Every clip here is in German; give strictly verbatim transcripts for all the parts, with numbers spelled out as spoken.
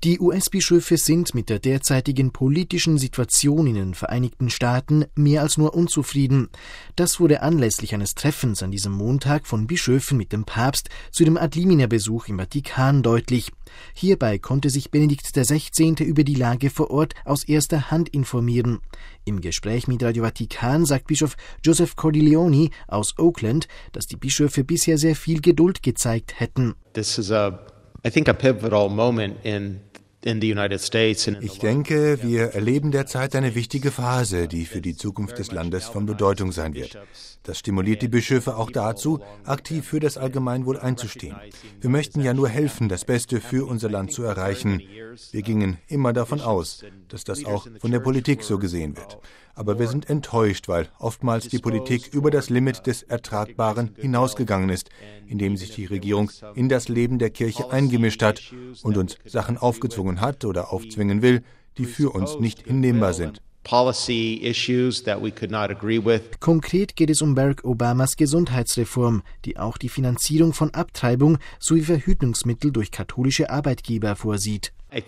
Die U S-Bischöfe sind mit der derzeitigen politischen Situation in den Vereinigten Staaten mehr als nur unzufrieden. Das wurde anlässlich eines Treffens an diesem Montag von Bischöfen mit dem Papst zu dem Adlimina-Besuch im Vatikan deutlich. Hierbei konnte sich Benedikt der Sechzehnte über die Lage vor Ort aus erster Hand informieren. Im Gespräch mit Radio Vatikan sagt Bischof Joseph Cordileone aus Oakland, dass die Bischöfe bisher sehr viel Geduld gezeigt hätten. This is a, I think, a pivotal moment in Ich denke, wir erleben derzeit eine wichtige Phase, die für die Zukunft des Landes von Bedeutung sein wird. Das stimuliert die Bischöfe auch dazu, aktiv für das Allgemeinwohl einzustehen. Wir möchten ja nur helfen, das Beste für unser Land zu erreichen. Wir gingen immer davon aus, dass das auch von der Politik so gesehen wird. Aber wir sind enttäuscht, weil oftmals die Politik über das Limit des Ertragbaren hinausgegangen ist, indem sich die Regierung in das Leben der Kirche eingemischt hat und uns Sachen aufgezwungen hat oder aufzwingen will, die für uns nicht hinnehmbar sind. Konkret geht es um Barack Obamas Gesundheitsreform, die auch die Finanzierung von Abtreibung sowie Verhütungsmittel durch katholische Arbeitgeber vorsieht.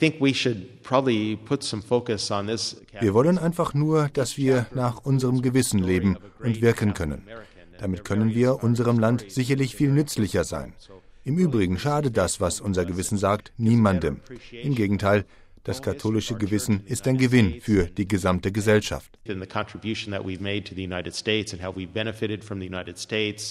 Wir wollen einfach nur, dass wir nach unserem Gewissen leben und wirken können. Damit können wir unserem Land sicherlich viel nützlicher sein. Im Übrigen schadet das, was unser Gewissen sagt, niemandem. Im Gegenteil, das katholische Gewissen ist ein Gewinn für die gesamte Gesellschaft.